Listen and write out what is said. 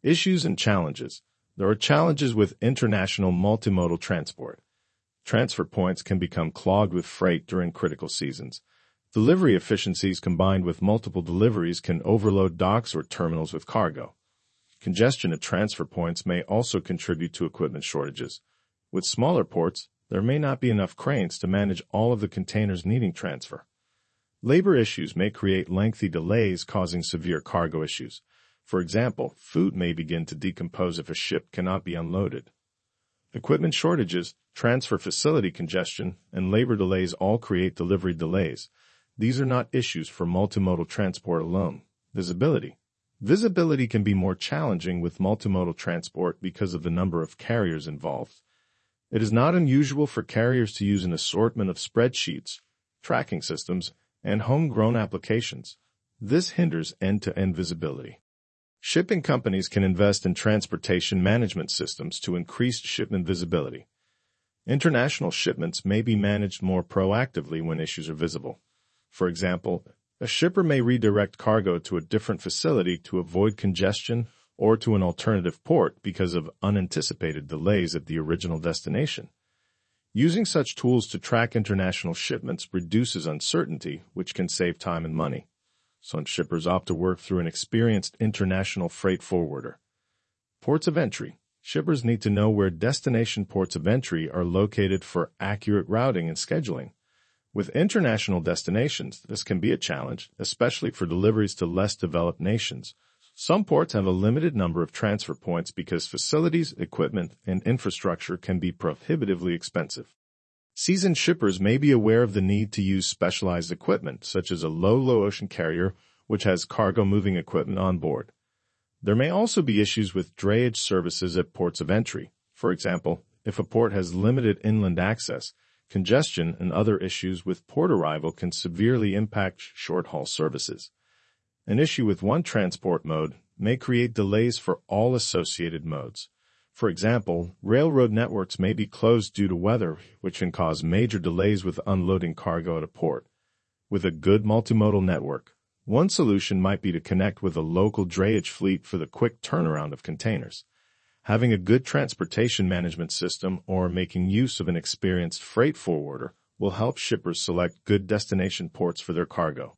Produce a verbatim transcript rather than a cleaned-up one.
Issues and challenges. There are challenges with international multimodal transport. Transfer points can become clogged with freight during critical seasons. Delivery efficiencies combined with multiple deliveries can overload docks or terminals with cargo. Congestion at transfer points may also contribute to equipment shortages. With smaller ports, there may not be enough cranes to manage all of the containers needing transfer. Labor issues may create lengthy delays, causing severe cargo issues. For example, food may begin to decompose if a ship cannot be unloaded. Equipment shortages, transfer facility congestion, and labor delays all create delivery delays. These are not issues for multimodal transport alone. Visibility. Visibility can be more challenging with multimodal transport because of the number of carriers involved. It is not unusual for carriers to use an assortment of spreadsheets, tracking systems, and homegrown applications. This hinders end-to-end visibility. Shipping companies can invest in transportation management systems to increase shipment visibility. International shipments may be managed more proactively when issues are visible. For example, a shipper may redirect cargo to a different facility to avoid congestion or to an alternative port because of unanticipated delays at the original destination. Using such tools to track international shipments reduces uncertainty, which can save time and money. Some shippers opt to work through an experienced international freight forwarder. Ports of entry. Shippers need to know where destination ports of entry are located for accurate routing and scheduling. With international destinations, this can be a challenge, especially for deliveries to less developed nations. Some ports have a limited number of transfer points because facilities, equipment, and infrastructure can be prohibitively expensive. Seasoned shippers may be aware of the need to use specialized equipment, such as a low-low ocean carrier, which has cargo-moving equipment on board. There may also be issues with drayage services at ports of entry. For example, if a port has limited inland access, congestion and other issues with port arrival can severely impact short-haul services. An issue with one transport mode may create delays for all associated modes. For example, railroad networks may be closed due to weather, which can cause major delays with unloading cargo at a port. With a good multimodal network, one solution might be to connect with a local drayage fleet for the quick turnaround of containers. Having a good transportation management system or making use of an experienced freight forwarder will help shippers select good destination ports for their cargo.